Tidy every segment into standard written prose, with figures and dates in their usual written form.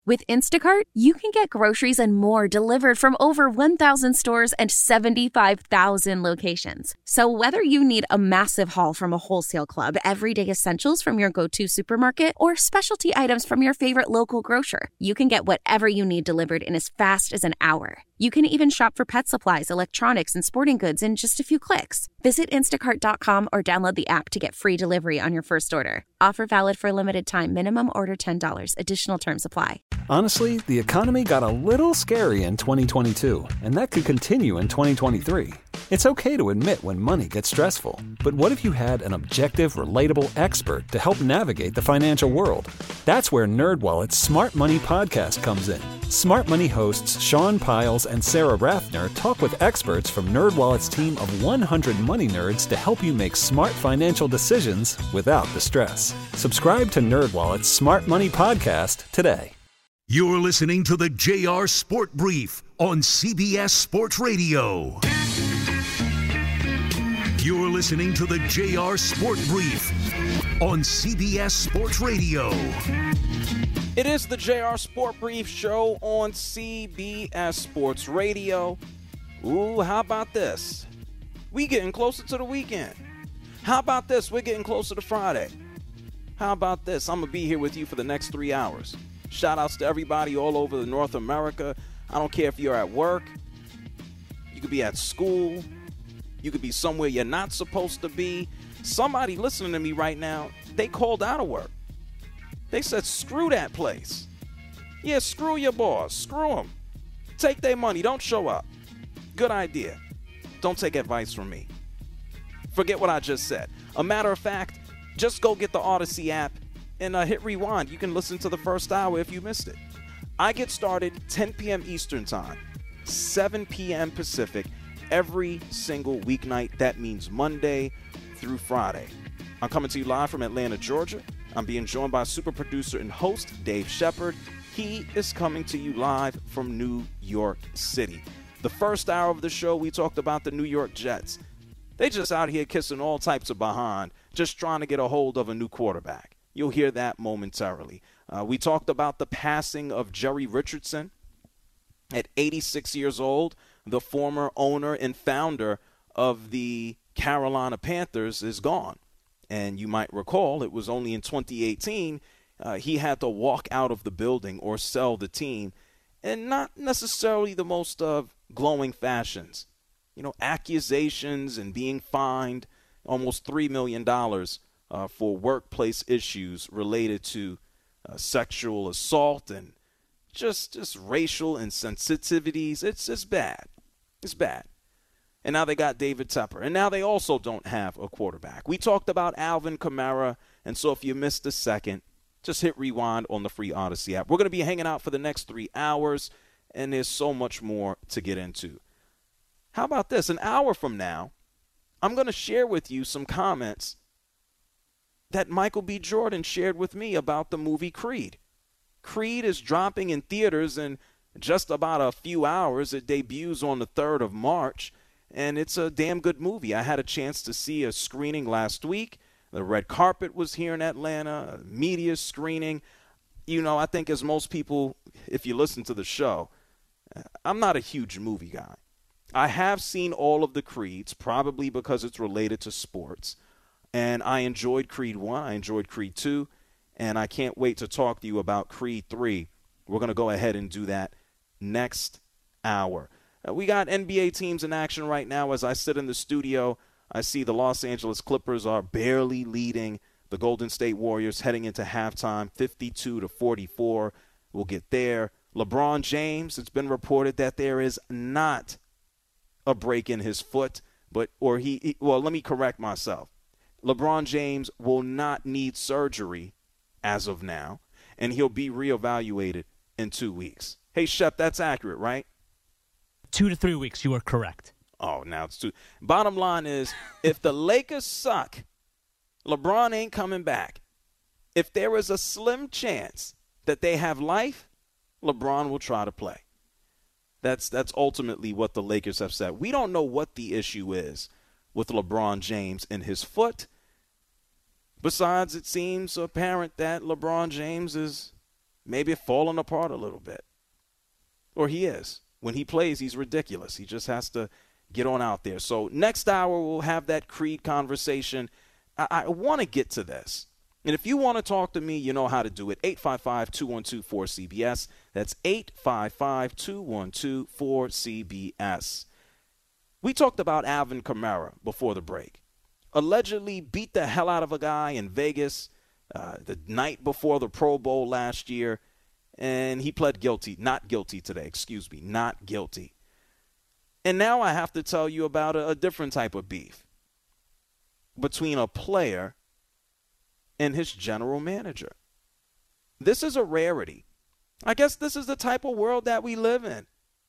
With Instacart, you can get groceries and more delivered from over 1,000 stores and 75,000 locations. So whether you need a massive haul from a wholesale club, everyday essentials from your go-to supermarket, or specialty items from your favorite local grocer, you can get whatever you need delivered in as fast as an hour. You can even shop for pet supplies, electronics, and sporting goods in just a few clicks. Visit instacart.com or download the app to get free delivery on your first order. Offer valid for a limited time. Minimum order $10. Additional terms apply. Honestly, the economy got a little scary in 2022, and that could continue in 2023. It's okay to admit when money gets stressful, but what if you had an objective, relatable expert to help navigate the financial world? That's where NerdWallet's Smart Money podcast comes in. Smart Money hosts Sean Piles and Sarah Rathner talk with experts from NerdWallet's team of 100 money nerds to help you make smart financial decisions without the stress. Subscribe to NerdWallet's Smart Money podcast today. You're listening to the JR Sport Brief on CBS Sports Radio. You're listening to the JR Sport Brief on CBS Sports Radio. It is the JR Sport Brief show on CBS Sports Radio. Ooh, how about this? We getting closer to the weekend. How about this? We're getting closer to Friday. How about this? I'm going to be here with you for the next 3 hours. Shout outs to everybody all over North America. I don't care if you're at work. You could be at school. You could be somewhere you're not supposed to be. Somebody listening to me right now, they called out of work. They said, screw that place. Yeah, screw your boss. Screw them. Take their money. Don't show up. Good idea. Don't take advice from me. Forget what I just said. A matter of fact, just go get the Odyssey app and hit rewind. You can listen to the first hour if you missed it. I get started 10 p.m. Eastern Time, 7 p.m. Pacific, every single weeknight. That means Monday through Friday. I'm coming to you live from Atlanta, Georgia. I'm being joined by super producer and host Dave Shepard. He is coming to you live from New York City. The first hour of the show, we talked about the New York Jets. They just out here kissing all types of behind, just trying to get a hold of a new quarterback. You'll hear that momentarily. We talked about the passing of Jerry Richardson at 86 years old. The former owner and founder of the Carolina Panthers is gone. And you might recall it was only in 2018 he had to walk out of the building or sell the team, and not necessarily the most glowing fashions. You know, accusations and being fined almost $3 million for workplace issues related to sexual assault and just racial insensitivities. It's bad. It's bad. And now they got David Tepper. And now they also don't have a quarterback. We talked about Alvin Kamara. And so if you missed a second, just hit rewind on the free Odyssey app. We're going to be hanging out for the next 3 hours. And there's so much more to get into. How about this? An hour from now, I'm going to share with you some comments that Michael B. Jordan shared with me about the movie Creed. Creed is dropping in theaters in just about a few hours. It debuts on the 3rd of March, and it's a damn good movie. I had a chance to see a screening last week. The red carpet was here in Atlanta, a media screening. You know, I think as most people, if you listen to the show, I'm not a huge movie guy. I have seen all of the Creeds, probably because it's related to sports. And I enjoyed Creed 1. I enjoyed Creed 2. And I can't wait to talk to you about Creed 3. We're going to go ahead and do that next hour. We got NBA teams in action right now. As I sit in the studio, I see the Los Angeles Clippers are barely leading the Golden State Warriors heading into halftime, 52-44. We'll get there. LeBron James, it's been reported that there is not a break in his foot, let me correct myself. LeBron James will not need surgery as of now, and he'll be reevaluated in 2 weeks. Hey, Shep, that's accurate, right? 2 to 3 weeks, you are correct. Oh, now it's 2. Bottom line is, if the Lakers suck, LeBron ain't coming back. If there is a slim chance that they have life, LeBron will try to play. That's ultimately what the Lakers have said. We don't know what the issue is with LeBron James and his foot. Besides, it seems apparent that LeBron James is maybe falling apart a little bit. Or he is. When he plays, he's ridiculous. He just has to get on out there. So next hour, we'll have that Creed conversation. I want to get to this. And if you want to talk to me, you know how to do it. 855-212-4CBS. That's 855-212-4CBS. We talked about Alvin Kamara before the break. Allegedly beat the hell out of a guy in Vegas the night before the Pro Bowl last year. And he pled guilty. Not guilty today. Excuse me. Not guilty. And now I have to tell you about a different type of beef between a player and his general manager. This is a rarity. I guess this is the type of world that we live in.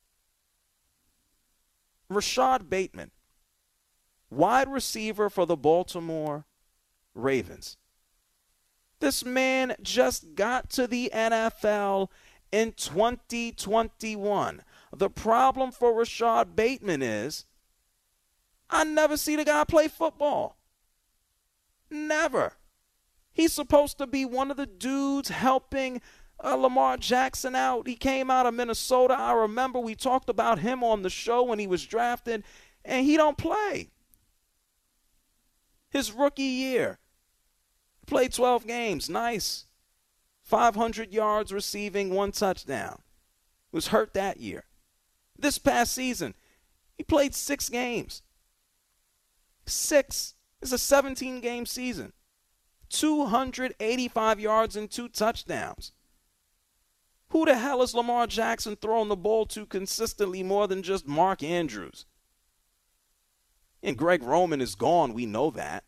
Rashad Bateman, wide receiver for the Baltimore Ravens. This man just got to the NFL in 2021. The problem for Rashad Bateman is I never see the guy play football. Never. He's supposed to be one of the dudes helping Lamar Jackson out. He came out of Minnesota. I remember we talked about him on the show when he was drafted, and he don't play. His rookie year, played 12 games. Nice. 500 yards receiving, 1 touchdown. Was hurt that year. This past season, he played 6 games. 6. It's a 17-game season. 285 yards and 2 touchdowns. Who the hell is Lamar Jackson throwing the ball to consistently more than just Mark Andrews? And Greg Roman is gone. We know that.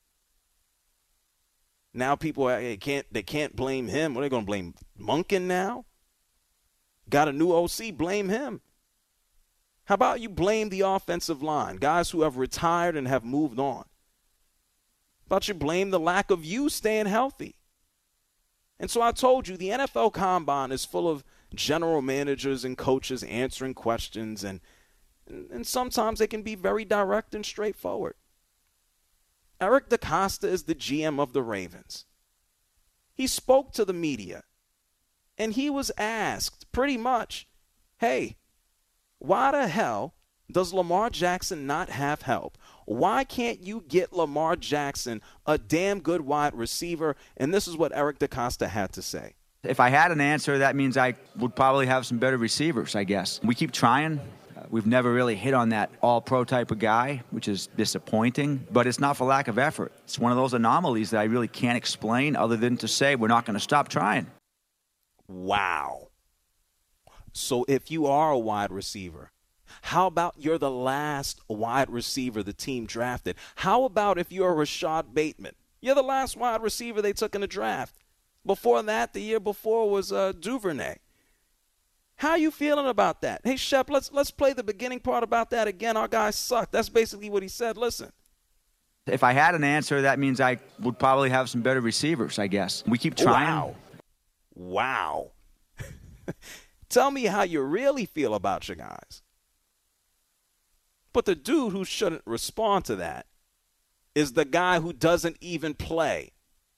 Now people they can't blame him. What are they going to blame Monken now? Got a new OC, blame him. How about you blame the offensive line, guys who have retired and have moved on? How about you blame the lack of you staying healthy? And so I told you the NFL Combine is full of general managers and coaches answering questions, and sometimes they can be very direct and straightforward. Eric DeCosta is the GM of the Ravens. He spoke to the media, and he was asked pretty much, hey, why the hell does Lamar Jackson not have help? Why can't you get Lamar Jackson a damn good wide receiver? And this is what Eric DeCosta had to say. If I had an answer, that means I would probably have some better receivers, I guess. We keep trying. We've never really hit on that all-pro type of guy, which is disappointing. But it's not for lack of effort. It's one of those anomalies that I really can't explain other than to say we're not going to stop trying. Wow. So if you are a wide receiver, how about you're the last wide receiver the team drafted? How about if you're Rashad Bateman? You're the last wide receiver they took in the draft. Before that, the year before was Duvernay. How are you feeling about that? Hey, Shep, let's play the beginning part about that again. Our guys suck. That's basically what he said. Listen. If I had an answer, that means I would probably have some better receivers, I guess. We keep trying. Wow. Tell me how you really feel about your guys. But the dude who shouldn't respond to that is the guy who doesn't even play.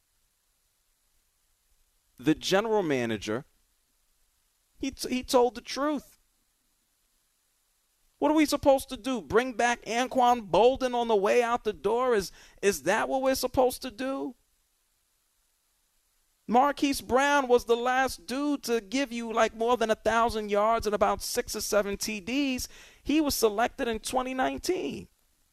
The general manager, he told the truth. What are we supposed to do? Bring back Anquan Bolden on the way out the door? Is that what we're supposed to do? Marquise Brown was the last dude to give you like more than 1,000 yards and about 6 or 7 TDs. He was selected in 2019.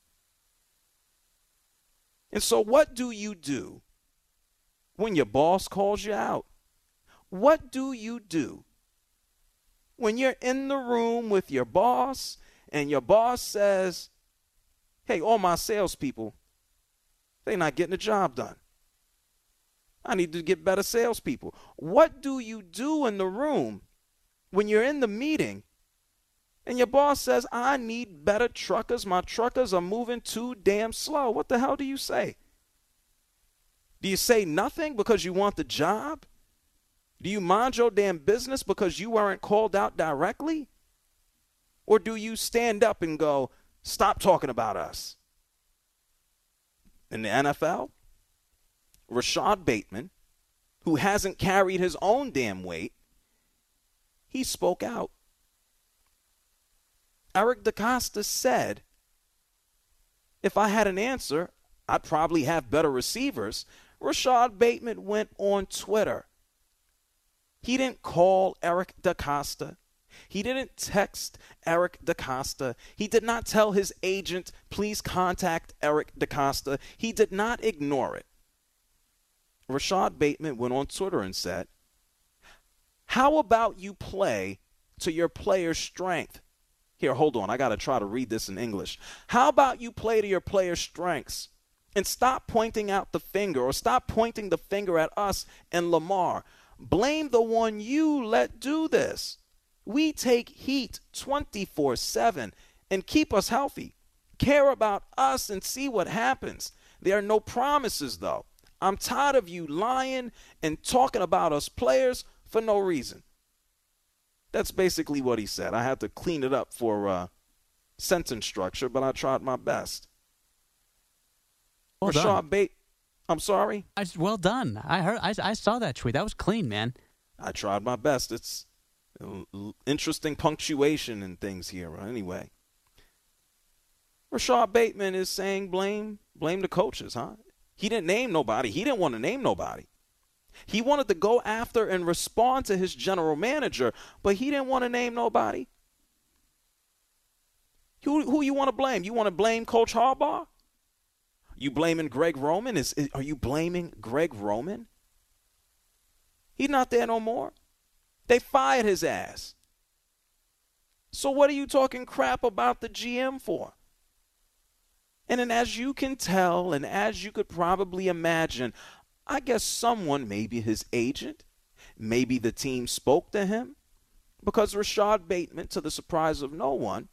And so what do you do when your boss calls you out? What do you do when you're in the room with your boss and your boss says, hey, all my salespeople, they're not getting the job done. I need to get better salespeople. What do you do in the room when you're in the meeting and your boss says, I need better truckers. My truckers are moving too damn slow. What the hell do you say? Do you say nothing because you want the job? Do you mind your damn business because you weren't called out directly? Or do you stand up and go, stop talking about us? In the NFL, Rashad Bateman, who hasn't carried his own damn weight, he spoke out. Eric DeCosta said, if I had an answer, I'd probably have better receivers. Rashad Bateman went on Twitter. He didn't call Eric DeCosta. He didn't text Eric DeCosta. He did not tell his agent, please contact Eric DeCosta. He did not ignore it. Rashad Bateman went on Twitter and said, how about you play to your player's strength? Here, hold on. I got to try to read this in English. How about you play to your player's strengths and stop pointing out the finger, or stop pointing the finger at us and Lamar. Blame the one you let do this. We take heat 24/7 and keep us healthy. Care about us and see what happens. There are no promises, though. I'm tired of you lying and talking about us players for no reason. That's basically what he said. I had to clean it up for sentence structure, but I tried my best. Well Rashad Bateman. I'm sorry? Well done. I saw that tweet. That was clean, man. I tried my best. It's interesting punctuation and things here. Anyway, Rashad Bateman is saying blame the coaches, huh? He didn't name nobody. He didn't want to name nobody. He wanted to go after and respond to his general manager, but he didn't want to name nobody. Who you want to blame? You want to blame Coach Harbaugh? You blaming Greg Roman? Are you blaming Greg Roman? He's not there no more. They fired his ass. So what are you talking crap about the GM for? And then as you can tell, and as you could probably imagine, I guess someone, maybe his agent, maybe the team spoke to him, because Rashad Bateman, to the surprise of no one,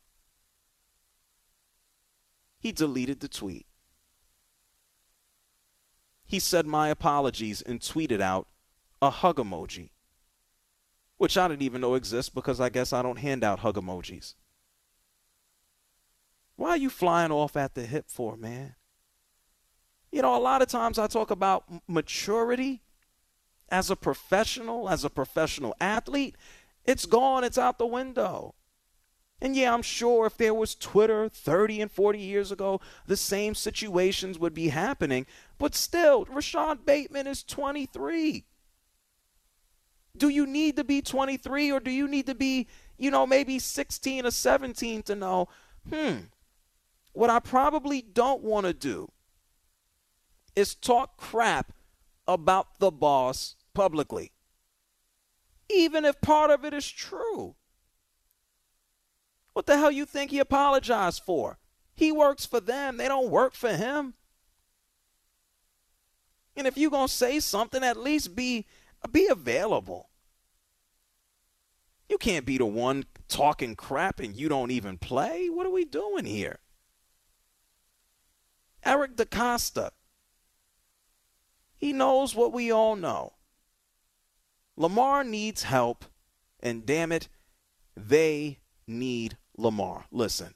he deleted the tweet. He said my apologies and tweeted out a hug emoji, which I didn't even know exists because I guess I don't hand out hug emojis. Why are you flying off at the hip for, man? You know, a lot of times I talk about maturity as a professional athlete. It's gone. It's out the window. And yeah, I'm sure if there was Twitter 30 and 40 years ago, the same situations would be happening. But still, Rashad Bateman is 23. Do you need to be 23, or do you need to be, maybe 16 or 17 to know, what I probably don't want to do is talk crap about the boss publicly, even if part of it is true. What the hell you think he apologized for? He works for them. They don't work for him. And if you're going to say something, at least be available. You can't be the one talking crap and you don't even play. What are we doing here? Eric DeCosta. He knows what we all know. Lamar needs help, and damn it, they need Lamar. Listen.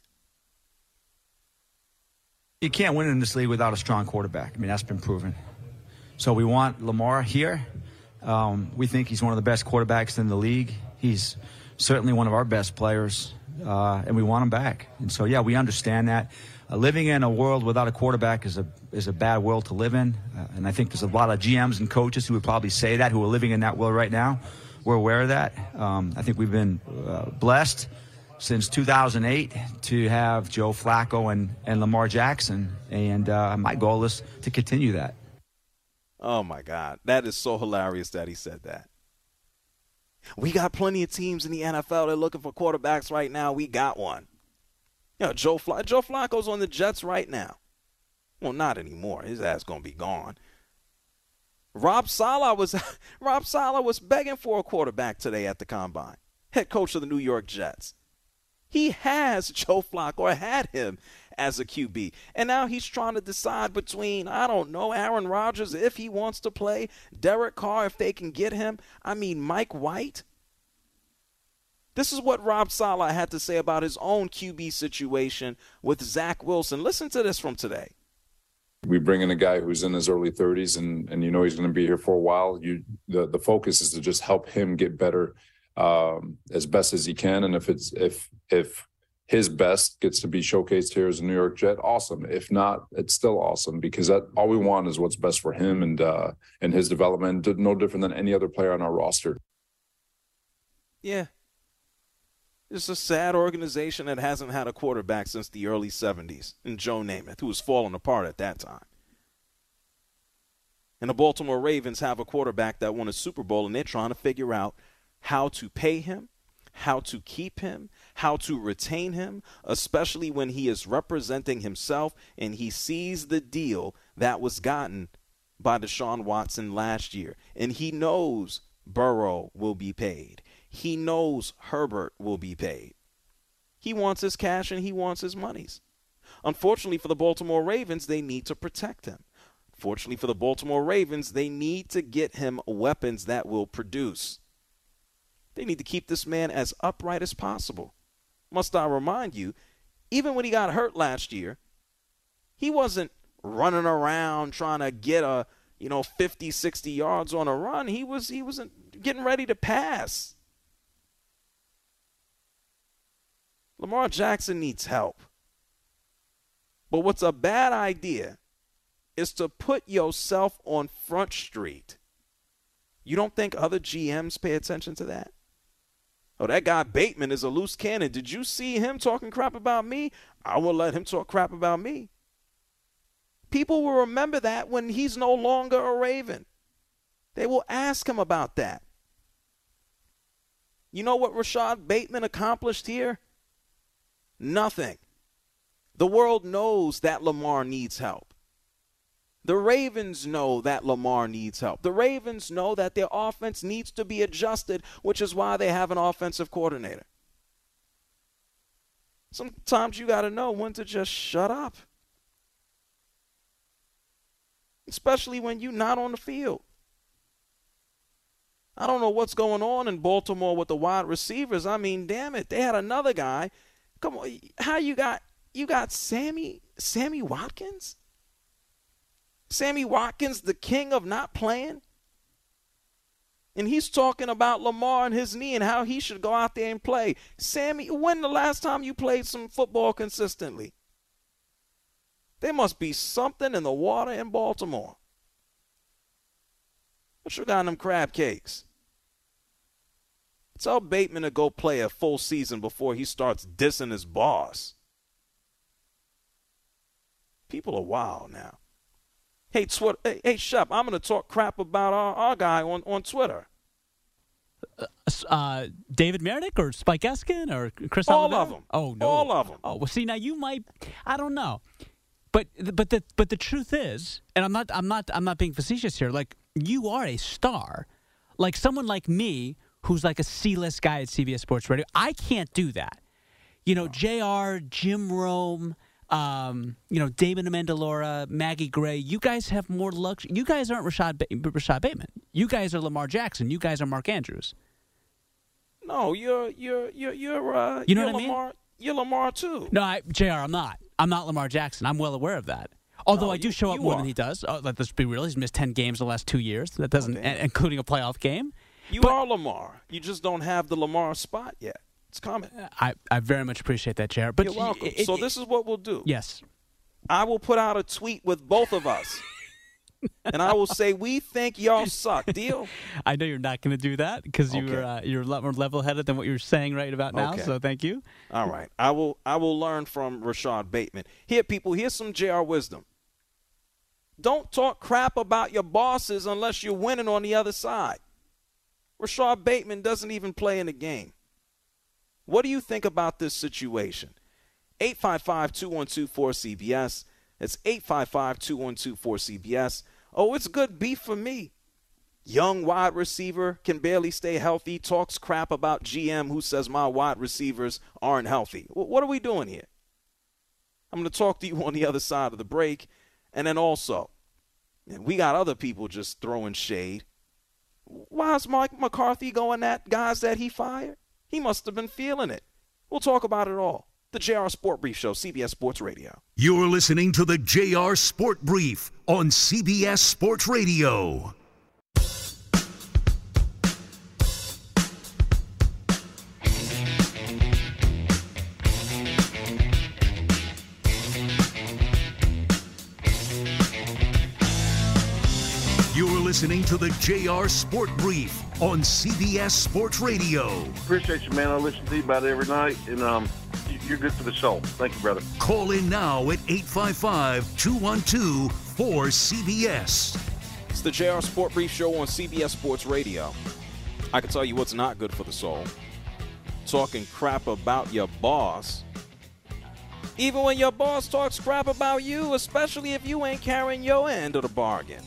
You can't win in this league without a strong quarterback. I mean, that's been proven. So we want Lamar here. We think he's one of the best quarterbacks in the league. He's certainly one of our best players, and we want him back. And so, yeah, we understand that. Living in a world without a quarterback is a bad world to live in, and I think there's a lot of GMs and coaches who would probably say that, who are living in that world right now. We're aware of that. I think we've been blessed since 2008 to have Joe Flacco and Lamar Jackson, and my goal is to continue that. Oh, my God. That is so hilarious that he said that. We got plenty of teams in the NFL that are looking for quarterbacks right now. We got one. Joe Flacco's on the Jets right now. Well, not anymore. His ass going to be gone. Rob Saleh was begging for a quarterback today at the Combine. Head coach of the New York Jets. He has Joe Flacco, or had him as a QB. And now he's trying to decide between, Aaron Rodgers if he wants to play, Derek Carr if they can get him, Mike White. This is what Rob Saleh had to say about his own QB situation with Zach Wilson. Listen to this from today. We bring in a guy who's in his early 30s and you know he's going to be here for a while. The focus is to just help him get better as best as he can. And if his best gets to be showcased here as a New York Jet, awesome. If not, it's still awesome because all we want is what's best for him and his development. No different than any other player on our roster. Yeah. It's a sad organization that hasn't had a quarterback since the early 70s, and Joe Namath, who was falling apart at that time. And the Baltimore Ravens have a quarterback that won a Super Bowl, and they're trying to figure out how to pay him, how to keep him, how to retain him, especially when he is representing himself and he sees the deal that was gotten by Deshaun Watson last year. And he knows Burrow will be paid. He knows Herbert will be paid. He wants his cash and he wants his monies. Unfortunately for the Baltimore Ravens, they need to protect him. Fortunately for the Baltimore Ravens, they need to get him weapons that will produce. They need to keep this man as upright as possible. Must I remind you, even when he got hurt last year, he wasn't running around trying to get 50, 60 yards on a run. He wasn't getting ready to pass. Lamar Jackson needs help. But what's a bad idea is to put yourself on Front Street. You don't think other GMs pay attention to that? Oh, that guy Bateman is a loose cannon. Did you see him talking crap about me? I will let him talk crap about me. People will remember that when he's no longer a Raven. They will ask him about that. You know what Rashad Bateman accomplished here? Nothing. The world knows that Lamar needs help. The Ravens know that Lamar needs help. The Ravens know that their offense needs to be adjusted, which is why they have an offensive coordinator. Sometimes you got to know when to just shut up, especially when you're not on the field. I don't know what's going on in Baltimore with the wide receivers. I mean, damn it, they had another guy. Come on, how you got Sammy Watkins? Sammy Watkins, the king of not playing? And he's talking about Lamar and his knee and how he should go out there and play. Sammy, when the last time you played some football consistently? There must be something in the water in Baltimore. What you got in them crab cakes? Tell Bateman to go play a full season before he starts dissing his boss. People are wild now. Hey, Shep, I'm going to talk crap about our guy on Twitter. David Meredith or Spike Eskin or Chris All Oliver? of them. Oh, no. All of them. Oh, well, see, now you might – I don't know. But the truth is, and I'm not being facetious here, like, you are a star. Like, someone like me who's like a C-list guy at CBS Sports Radio, I can't do that. You know, JR, Jim Rome – David Amendola, Maggie Gray, you guys have more luxury. You guys aren't Rashad Bateman. You guys are Lamar Jackson. You guys are Mark Andrews. No, you're you know what I Lamar. mean? You're Lamar too. No, JR, I'm not. I'm not Lamar Jackson. I'm well aware of that. Although I do show up more than he does. Let's be real. He's missed 10 games the last 2 years. That doesn't, including a playoff game. You are Lamar. You just don't have the Lamar spot yet. It's coming. I very much appreciate that, Jared. But you're welcome. So this is what we'll do. Yes. I will put out a tweet with both of us. And I will say, we think y'all suck. Deal? I know you're not going to do that because you're a lot more level-headed than what you're saying right about now, so thank you. All right. I will learn from Rashad Bateman. Here, people, here's some JR wisdom. Don't talk crap about your bosses unless you're winning on the other side. Rashad Bateman doesn't even play in the game. What do you think about this situation? 855-212-4CBS. It's 855-212-4CBS. Oh, it's good beef for me. Young wide receiver can barely stay healthy, talks crap about GM who says my wide receivers aren't healthy. What are we doing here? I'm going to talk to you on the other side of the break. And then also, we got other people just throwing shade. Why is Mike McCarthy going at guys that he fired? He must have been feeling it. We'll talk about it all. The JR Sport Brief Show, CBS Sports Radio. You're listening to the JR Sport Brief on CBS Sports Radio. You're listening to the JR Sport Brief on CBS Sports Radio. Appreciate you, man. I listen to you about every night, and you're good for the show. Thank you, brother. Call in now at 855-212-4CBS. It's the JR Sport Brief Show on CBS Sports Radio. I can tell you what's not good for the soul. Talking crap about your boss. Even when your boss talks crap about you, especially if you ain't carrying your end of the bargain.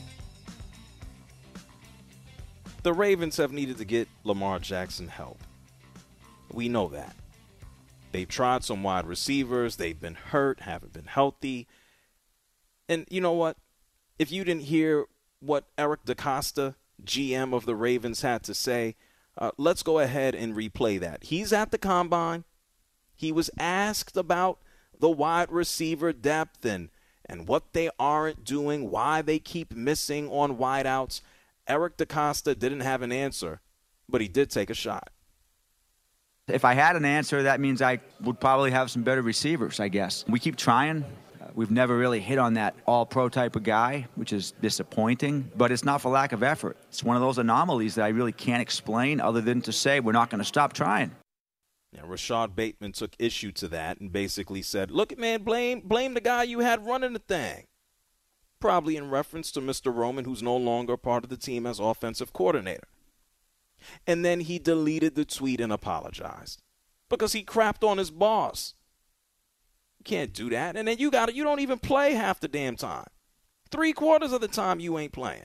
The Ravens have needed to get Lamar Jackson help. We know that. They've tried some wide receivers. They've been hurt, haven't been healthy. And you know what? If you didn't hear what Eric DeCosta, GM of the Ravens, had to say, let's go ahead and replay that. He's at the Combine. He was asked about the wide receiver depth and what they aren't doing, why they keep missing on wideouts. Eric DeCosta didn't have an answer, but he did take a shot. If I had an answer, that means I would probably have some better receivers, I guess. We keep trying. We've never really hit on that all-pro type of guy, which is disappointing. But it's not for lack of effort. It's one of those anomalies that I really can't explain other than to say we're not going to stop trying. Yeah, Rashad Bateman took issue to that and basically said, look, man, blame the guy you had running the thing. Probably in reference to Mr. Roman, who's no longer part of the team as offensive coordinator. And then he deleted the tweet and apologized because he crapped on his boss. You can't do that. And then you don't even play half the damn time. 3/4 of the time you ain't playing.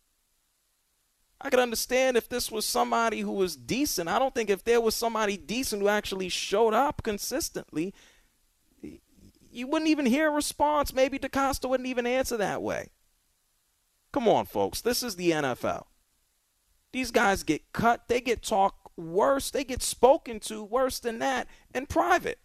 I could understand if this was somebody who was decent. I don't think if there was somebody decent who actually showed up consistently, you wouldn't even hear a response. Maybe DeCosta wouldn't even answer that way. Come on, folks. This is the NFL. These guys get cut. They get talked worse. They get spoken to worse than that in private.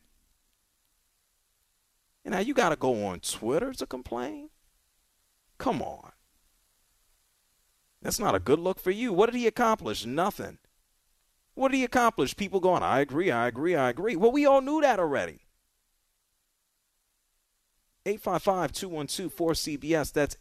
And now you got to go on Twitter to complain? Come on. That's not a good look for you. What did he accomplish? Nothing. What did he accomplish? People going, I agree. Well, we all knew that already. 855-212-4CBS. That's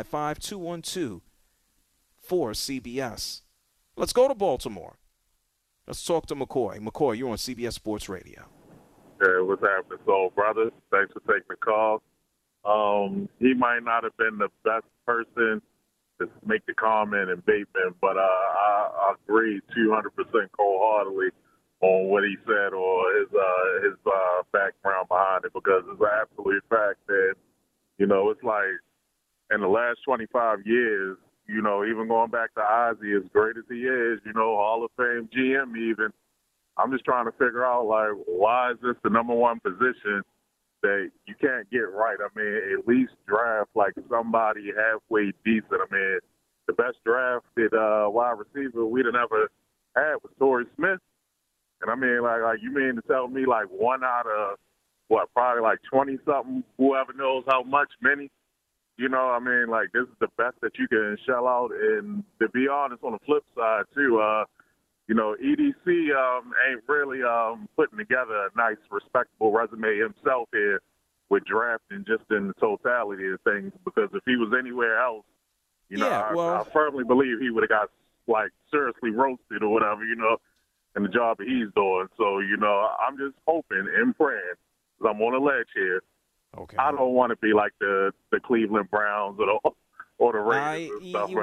855-212-4CBS. Let's go to Baltimore. Let's talk to McCoy. McCoy, you're on CBS Sports Radio. Hey, what's happening, soul brother? Thanks for taking the call. He might not have been the best person to make the comment in Bateman, but I agree 200% wholeheartedly on what he said or his background behind it, because it's an absolute fact that, it's like in the last 25 years, even going back to Ozzie, as great as he is, Hall of Fame GM even, I'm just trying to figure out, why is this the number one position that you can't get right? I mean, at least draft, somebody halfway decent. I mean, the best drafted wide receiver we'd have ever had was Torrey Smith. And I mean, you mean to tell me, one out of, probably 20-something, whoever knows how much, many? I mean, this is the best that you can shell out. And to be honest, on the flip side, too, EDC ain't really putting together a nice, respectable resume himself here with drafting just in the totality of things, because if he was anywhere else, I firmly believe he would have got, seriously roasted or whatever, in the job that he's doing. So, I'm just hoping and praying, because I'm on a ledge here. Okay. I don't want to be like the Cleveland Browns or the Raiders and stuff.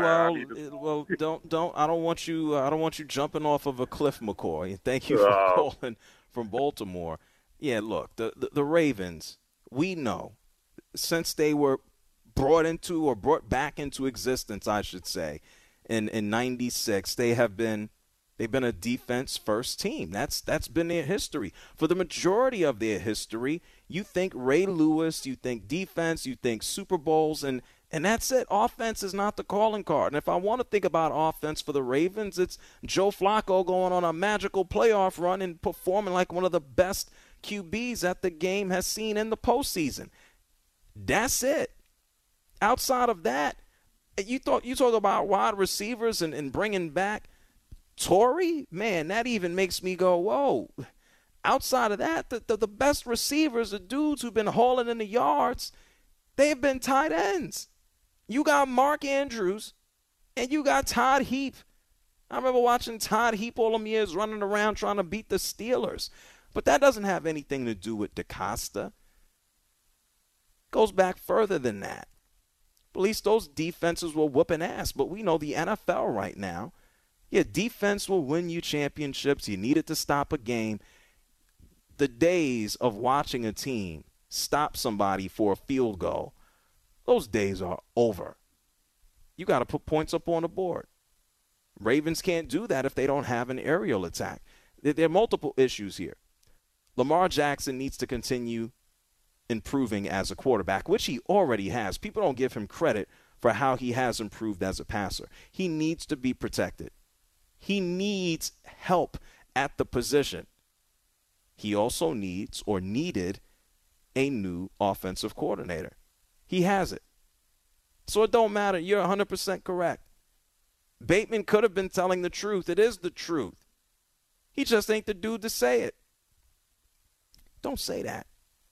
I don't want you jumping off of a cliff, McCoy. Thank you for calling from Baltimore. Yeah, look, the Ravens, we know, since they were brought back into existence, I should say, in 96, they've been a defense-first team. That's been their history. For the majority of their history, you think Ray Lewis, you think defense, you think Super Bowls, and that's it. Offense is not the calling card. And if I want to think about offense for the Ravens, it's Joe Flacco going on a magical playoff run and performing like one of the best QBs that the game has seen in the postseason. That's it. Outside of that, you talk about wide receivers and bringing back Torrey. Man, that even makes me go, whoa. Outside of that, the best receivers, the dudes who've been hauling in the yards, they've been tight ends. You got Mark Andrews and you got Todd Heap. I remember watching Todd Heap all them years running around trying to beat the Steelers. But that doesn't have anything to do with DeCosta. It goes back further than that. At least those defenses were whooping ass. But we know the NFL right now, defense will win you championships. You needed to stop a game. The days of watching a team stop somebody for a field goal, those days are over. You got to put points up on the board. Ravens can't do that if they don't have an aerial attack. There are multiple issues here. Lamar Jackson needs to continue improving as a quarterback, which he already has. People don't give him credit for how he has improved as a passer. He needs to be protected. He needs help at the position. He also needs or needed a new offensive coordinator. He has it. So it don't matter. You're 100% correct. Bateman could have been telling the truth. It is the truth. He just ain't the dude to say it. Don't say that.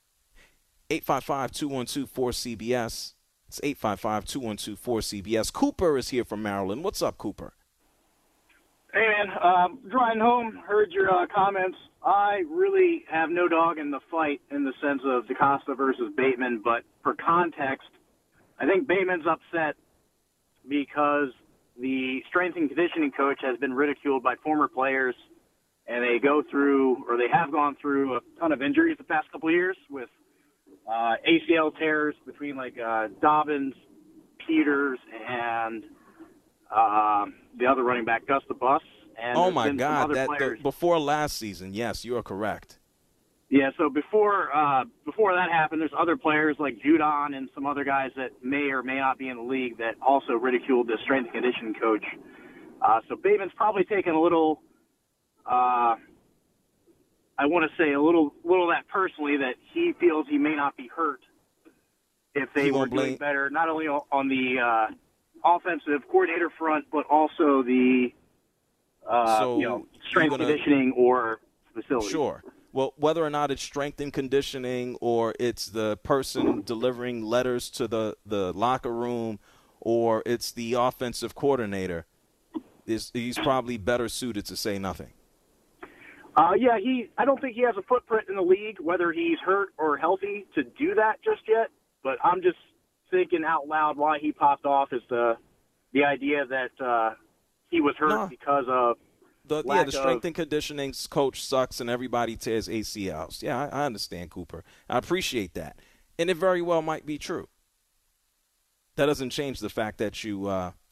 855-212-4CBS. It's 855-212-4CBS. Cooper is here from Maryland. What's up, Cooper? Hey, man. Driving home, heard your comments. I really have no dog in the fight in the sense of DeCosta versus Bateman, but for context, I think Bateman's upset because the strength and conditioning coach has been ridiculed by former players, and they have gone through a ton of injuries the past couple of years with ACL tears between Dobbins, Peters, and the other running back, Gus the Bus. And oh, my God. Before last season, yes, you are correct. Yeah, so before that happened, there's other players like Judon and some other guys that may or may not be in the league that also ridiculed the strength and conditioning coach. So Bateman's probably taken a little, I want to say a little of that personally, that he feels he may not be hurt if they were doing better, not only on the offensive coordinator front, but also the strength conditioning or facility. Sure. Well, whether or not it's strength and conditioning or it's the person delivering letters to the locker room or it's the offensive coordinator, he's probably better suited to say nothing. I don't think he has a footprint in the league, whether he's hurt or healthy, to do that just yet. But I'm just thinking out loud why he popped off is the idea that he was hurt because of the strength and conditioning coach sucks and everybody tears ACLs. Yeah, I understand, Cooper. I appreciate that. And it very well might be true. That doesn't change the fact that you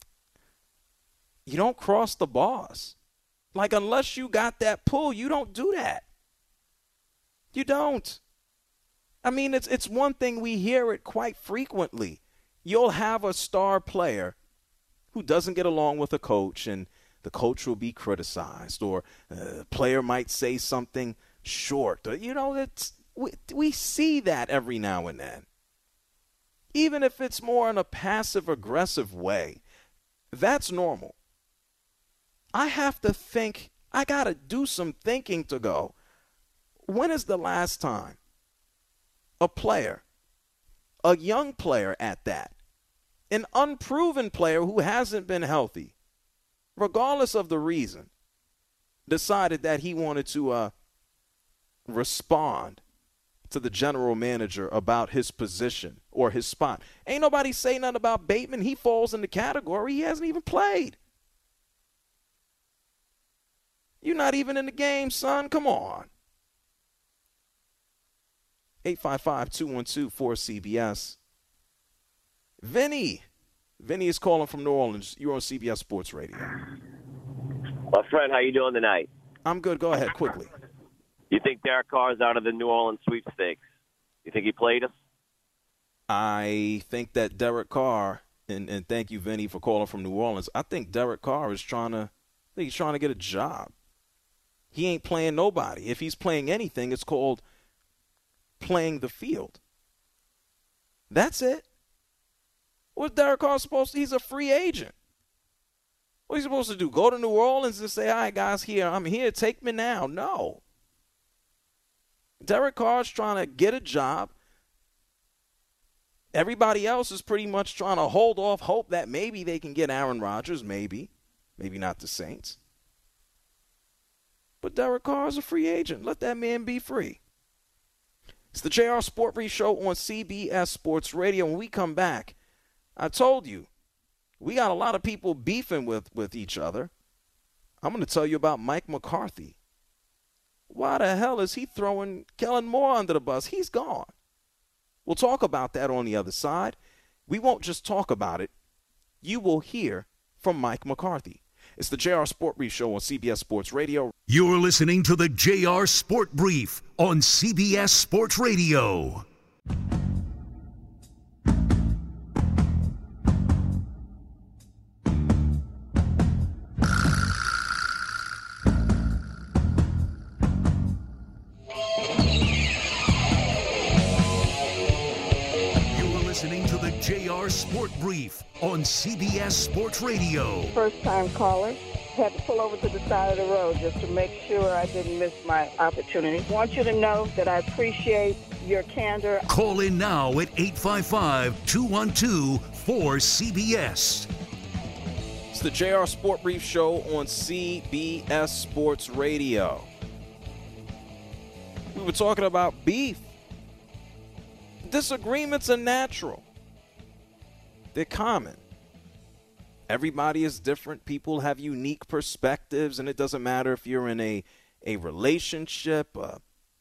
don't cross the bars. Like, unless you got that pull, you don't do that. You don't. I mean, it's one thing, we hear it quite frequently. You'll have a star player who doesn't get along with a coach, and the coach will be criticized, or a player might say something short. We see that every now and then. Even if it's more in a passive-aggressive way, that's normal. I have to think, I got to do some thinking to go, when is the last time a player, a young player at that, an unproven player who hasn't been healthy, regardless of the reason, decided that he wanted to respond to the general manager about his position or his spot? Ain't nobody say nothing about Bateman. He falls in the category. He hasn't even played. You're not even in the game, son. Come on. 855-212-4CBS. Vinny is calling from New Orleans. You're on CBS Sports Radio. My friend, how you doing tonight? I'm good. Go ahead, quickly. You think Derek Carr is out of the New Orleans sweepstakes? You think he played us? I think that Derek Carr, and thank you, Vinny, for calling from New Orleans. I think Derek Carr is trying to get a job. He ain't playing nobody. If he's playing anything, it's called playing the field. That's it. What's Derek Carr supposed to? He's a free agent. What are you supposed to do? Go to New Orleans and say, all right, guys, I'm here. Take me now. No. Derek Carr's trying to get a job. Everybody else is pretty much trying to hold off hope that maybe they can get Aaron Rodgers, maybe. Maybe not the Saints. But Derek Carr is a free agent. Let that man be free. It's the JR Sport Brief Show on CBS Sports Radio. When we come back, I told you, we got a lot of people beefing with each other. I'm going to tell you about Mike McCarthy. Why the hell is he throwing Kellen Moore under the bus? He's gone. We'll talk about that on the other side. We won't just talk about it. You will hear from Mike McCarthy. It's the JR Sport Brief Show on CBS Sports Radio. You're listening to the JR Sport Brief on CBS Sports Radio. JR Sport Brief on CBS Sports Radio. First-time caller. Had to pull over to the side of the road just to make sure I didn't miss my opportunity. Want you to know that I appreciate your candor. Call in now at 855-212-4CBS. It's the JR Sport Brief Show on CBS Sports Radio. We were talking about beef. Disagreements are natural. They're common. Everybody is different. People have unique perspectives, and it doesn't matter if you're in a relationship, a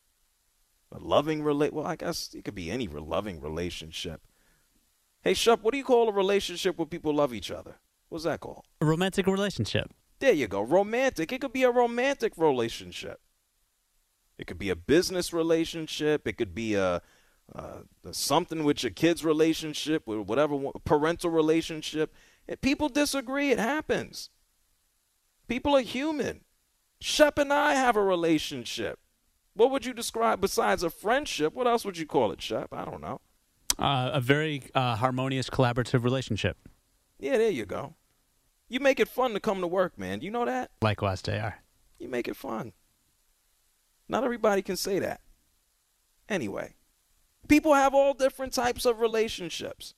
loving relationship. Well, I guess it could be any loving relationship. Hey, Shup, what do you call a relationship where people love each other? What's that called? A romantic relationship. There you go. Romantic. It could be a romantic relationship. It could be a business relationship. It could be something with your kids' relationship, or whatever, parental relationship. If people disagree, it happens. People are human. Shep and I have a relationship. What would you describe besides a friendship? What else would you call it, Shep? I don't know. A very harmonious, collaborative relationship. Yeah, there you go. You make it fun to come to work, man. You know that? Likewise, JR. You make it fun. Not everybody can say that. Anyway. People have all different types of relationships.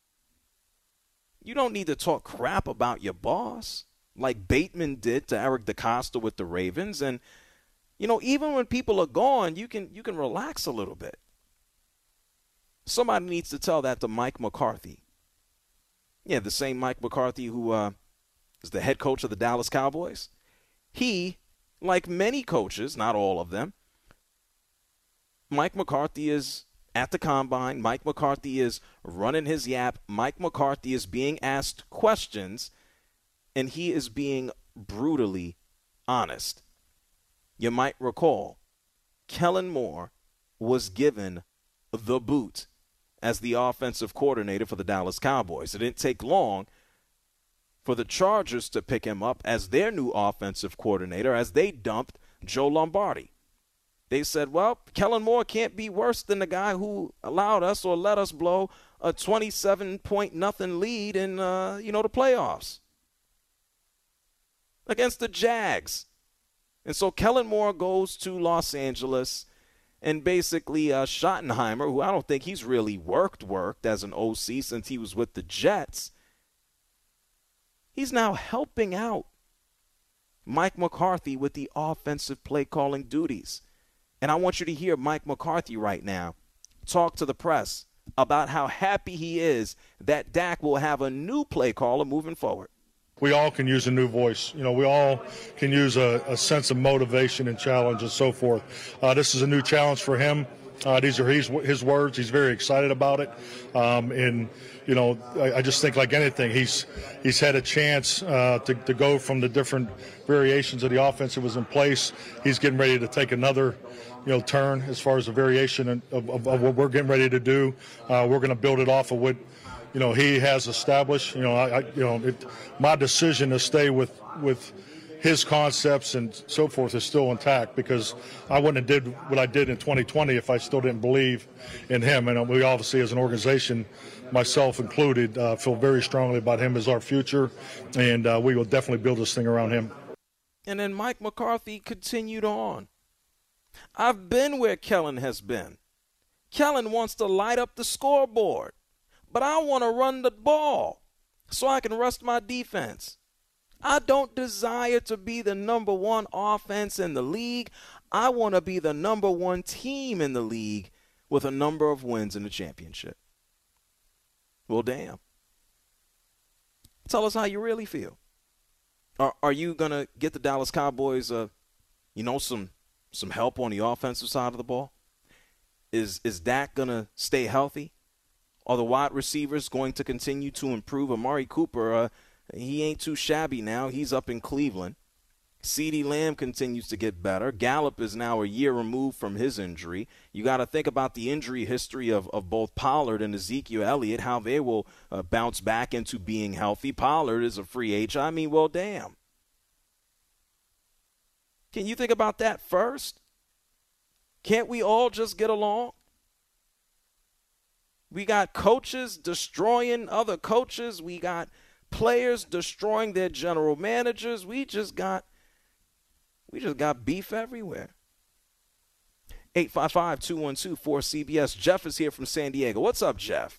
You don't need to talk crap about your boss like Bateman did to Eric DeCosta with the Ravens. And, even when people are gone, you can relax a little bit. Somebody needs to tell that to Mike McCarthy. Yeah, the same Mike McCarthy who is the head coach of the Dallas Cowboys. He, like many coaches, not all of them, Mike McCarthy is at the combine. Mike McCarthy is running his yap. Mike McCarthy is being asked questions, and he is being brutally honest. You might recall, Kellen Moore was given the boot as the offensive coordinator for the Dallas Cowboys. It didn't take long for the Chargers to pick him up as their new offensive coordinator as they dumped Joe Lombardi. They said, well, Kellen Moore can't be worse than the guy who allowed us or let us blow a 27-0 lead in, the playoffs against the Jags. And so Kellen Moore goes to Los Angeles, and basically Schottenheimer, who I don't think he's really worked as an OC since he was with the Jets, he's now helping out Mike McCarthy with the offensive play calling duties. And I want you to hear Mike McCarthy right now talk to the press about how happy he is that Dak will have a new play caller moving forward. We all can use a new voice. We all can use a sense of motivation and challenge and so forth. This is a new challenge for him. These are his words. He's very excited about it. I just think like anything, he's had a chance to go from the different variations of the offense that was in place. He's getting ready to take another turn as far as the variation of what we're getting ready to do. We're going to build it off of what he has established. My decision to stay with his concepts and so forth is still intact, because I wouldn't have did what I did in 2020 if I still didn't believe in him. And we obviously, as an organization, myself included, feel very strongly about him as our future, and we will definitely build this thing around him. And then Mike McCarthy continued on. I've been where Kellen has been. Kellen wants to light up the scoreboard, but I want to run the ball so I can rest my defense. I don't desire to be the number one offense in the league. I want to be the number one team in the league with a number of wins in the championship. Well, damn. Tell us how you really feel. Are you going to get the Dallas Cowboys, some help on the offensive side of the ball? Is Dak going to stay healthy? Are the wide receivers going to continue to improve? Amari Cooper, he ain't too shabby now. He's up in Cleveland. CeeDee Lamb continues to get better. Gallup is now a year removed from his injury. You got to think about the injury history of both Pollard and Ezekiel Elliott, how they will bounce back into being healthy. Pollard is a free agent. I mean, well, damn. Can you think about that first? Can't we all just get along? We got coaches destroying other coaches. We got players destroying their general managers. We just got beef everywhere. 855-212-4CBS. Jeff is here from San Diego. What's up, Jeff?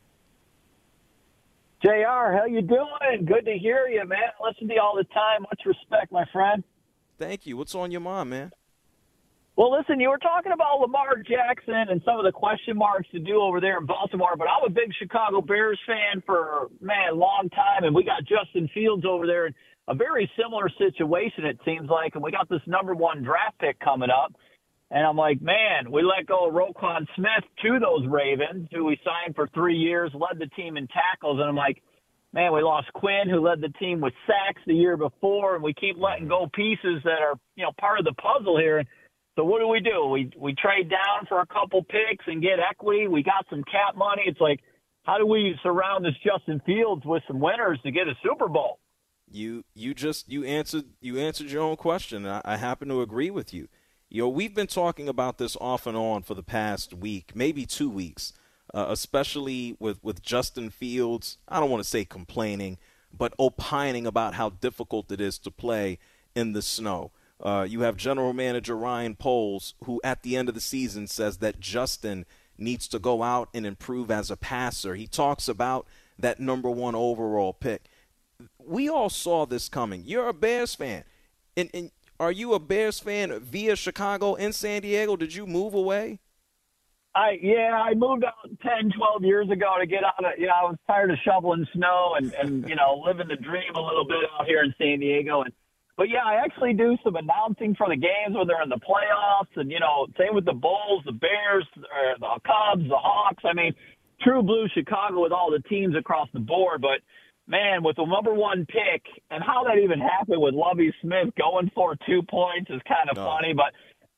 JR, how you doing? Good to hear you, man. Listen to you all the time. Much respect, my friend. Thank you. What's on your mind, man? Well, listen, you were talking about Lamar Jackson and some of the question marks to do over there in Baltimore, but I'm a big Chicago Bears fan for, a long time, and we got Justin Fields over there in a very similar situation, it seems like, and we got this number one draft pick coming up, and I'm like, man, we let go of Roquan Smith to those Ravens, who we signed for 3 years, led the team in tackles, and I'm like, man, we lost Quinn, who led the team with sacks the year before, and we keep letting go pieces that are, part of the puzzle here. So what do? We trade down for a couple picks and get equity. We got some cap money. It's like, how do we surround this Justin Fields with some winners to get a Super Bowl? You answered your own question. I happen to agree with you. We've been talking about this off and on for the past week, maybe 2 weeks, especially with Justin Fields. I don't want to say complaining, but opining about how difficult it is to play in the snow. You have general manager Ryan Poles, who at the end of the season says that Justin needs to go out and improve as a passer. He talks about that number one overall pick. We all saw this coming. You're a Bears fan. And are you a Bears fan via Chicago and San Diego? Did you move away? I moved out 10, 12 years ago to get out of, I was tired of shoveling snow and living the dream a little bit out here in San Diego. But, I actually do some announcing for the games when they're in the playoffs. And, same with the Bulls, the Bears, the Cubs, the Hawks. I mean, true blue Chicago with all the teams across the board. But, man, with the number one pick and how that even happened with Lovie Smith going for 2 points is kind of funny. But,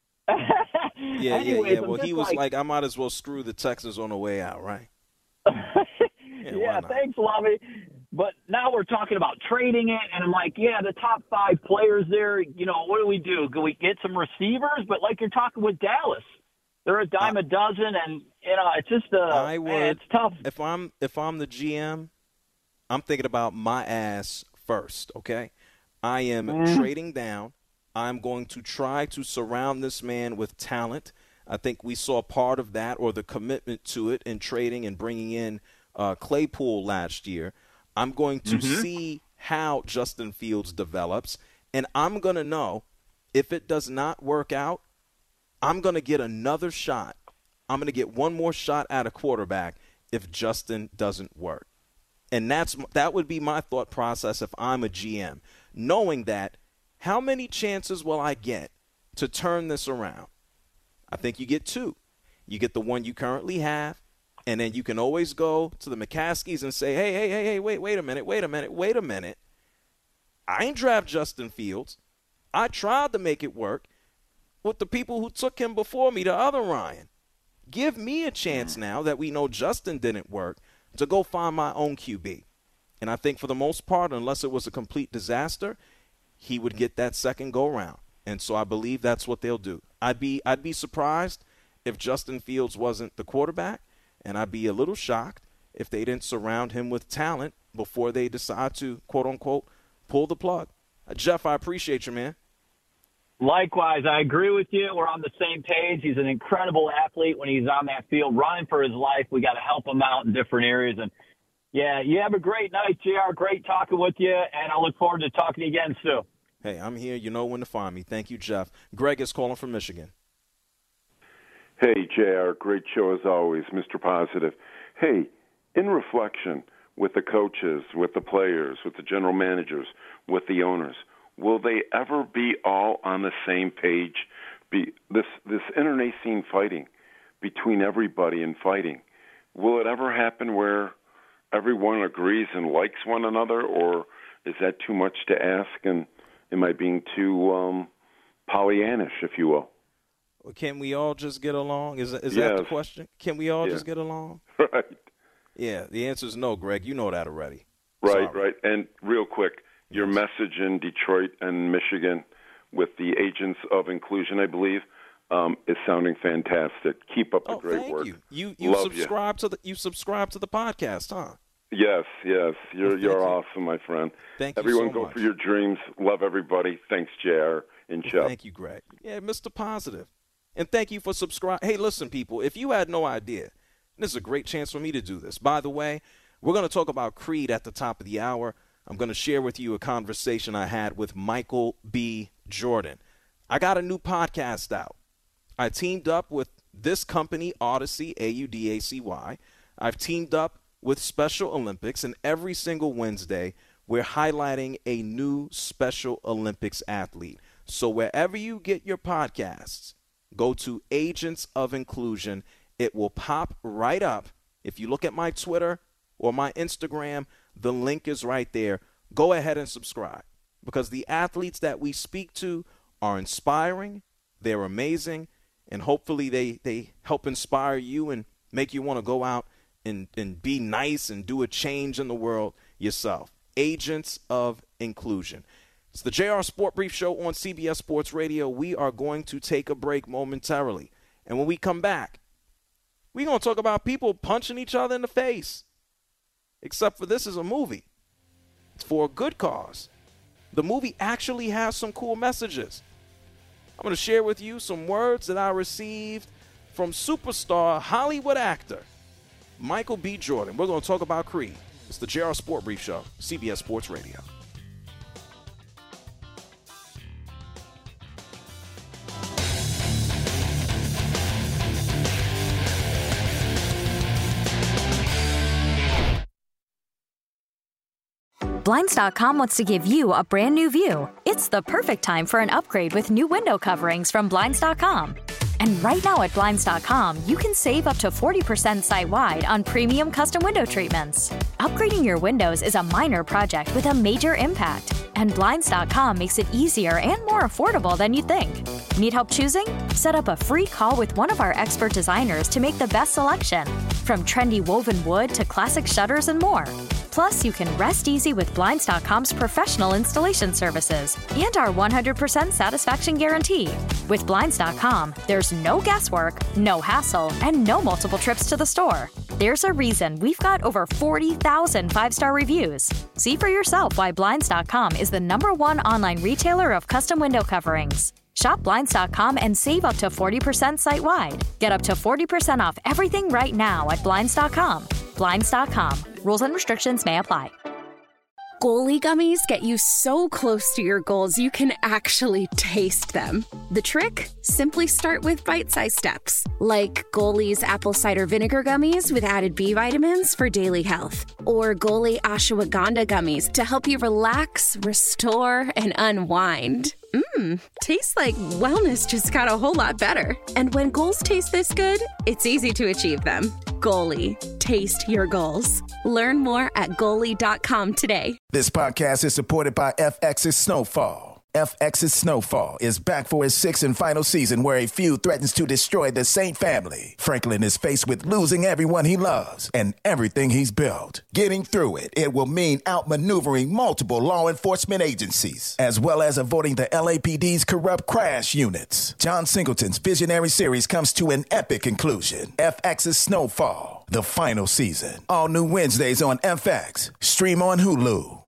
yeah. Well, he was like, I might as well screw the Texans on the way out, right? Thanks, Lovie. But now we're talking about trading it, and I'm like, the top 5 players there, what do we do? Can we get some receivers? But like you're talking with Dallas, they're a dime a dozen, and, it's just it's tough. If I'm the GM, I'm thinking about my ass first, okay? I am trading down. I'm going to try to surround this man with talent. I think we saw part of that, or the commitment to it, in trading and bringing in Claypool last year. I'm going to see how Justin Fields develops, and I'm going to know if it does not work out, I'm going to get another shot. I'm going to get one more shot at a quarterback if Justin doesn't work. And that would be my thought process if I'm a GM, knowing that how many chances will I get to turn this around? I think you get 2. You get the one you currently have, and then you can always go to the McCaskies and say, hey, wait a minute. I ain't draft Justin Fields. I tried to make it work with the people who took him before me, the other Ryan. Give me a chance now that we know Justin didn't work to go find my own QB. And I think for the most part, unless it was a complete disaster, he would get that second go-round. And so I believe that's what they'll do. I'd be surprised if Justin Fields wasn't the quarterback, and I'd be a little shocked if they didn't surround him with talent before they decide to, quote-unquote, pull the plug. Jeff, I appreciate you, man. Likewise, I agree with you. We're on the same page. He's an incredible athlete when he's on that field, running for his life. We got to help him out in different areas. And, yeah, you have a great night, JR. Great talking with you, and I look forward to talking to you again soon. Hey, I'm here. You know when to find me. Thank you, Jeff. Greg is calling from Michigan. Hey, JR. Great show as always, Mr. Positive. Hey, in reflection with the coaches, with the players, with the general managers, with the owners, will they ever be all on the same page? This internecine fighting between everybody and fighting, will it ever happen where everyone agrees and likes one another, or is that too much to ask, and am I being too Pollyannish, if you will? Can we all just get along? Is Yes. that the question? Can we all just get along? Right. Yeah, the answer is no, Greg. You know that already. Right, right. And real quick, your message in Detroit and Michigan with the Agents of Inclusion, I believe, is sounding fantastic. Keep up the great thank work. You Love subscribe to the podcast, huh? Yes. You're awesome, my friend. Thank you Everyone so go much. for your dreams. Love everybody. Thanks, JR and Chubb. Thank you, Greg. Yeah, Mr. Positive. And thank you for subscribing. Hey, listen, people, if you had no idea, this is a great chance for me to do this. By the way, we're going to talk about Creed at the top of the hour. I'm going to share with you a conversation I had with Michael B. Jordan. I got a new podcast out. I teamed up with this company, Audacy, Audacy. I've teamed up with Special Olympics, and every single Wednesday, we're highlighting a new Special Olympics athlete. So wherever you get your podcasts, go to Agents of Inclusion. It will pop right up. If you look at my Twitter or my Instagram, the link is right there. Go ahead and subscribe, because the athletes that we speak to are inspiring, they're amazing, and hopefully they help inspire you and make you want to go out and be nice and do a change in the world yourself. Agents of Inclusion. It's the JR Sport Brief Show on CBS Sports Radio. We are going to take a break momentarily. And when we come back, we're going to talk about people punching each other in the face. Except for this is a movie. It's for a good cause. The movie actually has some cool messages. I'm going to share with you some words that I received from superstar Hollywood actor Michael B. Jordan. We're going to talk about Creed. It's the JR Sport Brief Show, CBS Sports Radio. Blinds.com wants to give you a brand new view. It's the perfect time for an upgrade with new window coverings from Blinds.com. And right now at Blinds.com, you can save up to 40% site-wide on premium custom window treatments. Upgrading your windows is a minor project with a major impact, and Blinds.com makes it easier and more affordable than you think. Need help choosing? Set up a free call with one of our expert designers to make the best selection, from trendy woven wood to classic shutters and more. Plus, you can rest easy with Blinds.com's professional installation services and our 100% satisfaction guarantee. With Blinds.com, there's no guesswork, no hassle, and no multiple trips to the store. There's a reason we've got over 40,000 five-star reviews. See for yourself why Blinds.com is the #1 online retailer of custom window coverings. Shop Blinds.com and save up to 40% site-wide. Get up to 40% off everything right now at Blinds.com. Blinds.com. Rules and restrictions may apply. Goalie gummies get you so close to your goals you can actually taste them. The trick? Simply start with bite-sized steps, like Goalie's apple cider vinegar gummies with added B vitamins for daily health, or Goalie ashwagandha gummies to help you relax, restore, and unwind. Tastes like wellness just got a whole lot better. And when goals taste this good, it's easy to achieve them. Goalie. Taste your goals. Learn more at Goalie.com today. This podcast is supported by FX's Snowfall. FX's Snowfall is back for its sixth and final season where a feud threatens to destroy the Saint family. Franklin is faced with losing everyone he loves and everything he's built. Getting through it will mean outmaneuvering multiple law enforcement agencies, as well as avoiding the LAPD's corrupt crash units. John Singleton's visionary series comes to an epic conclusion. FX's Snowfall, the final season. All new Wednesdays on FX. Stream on Hulu.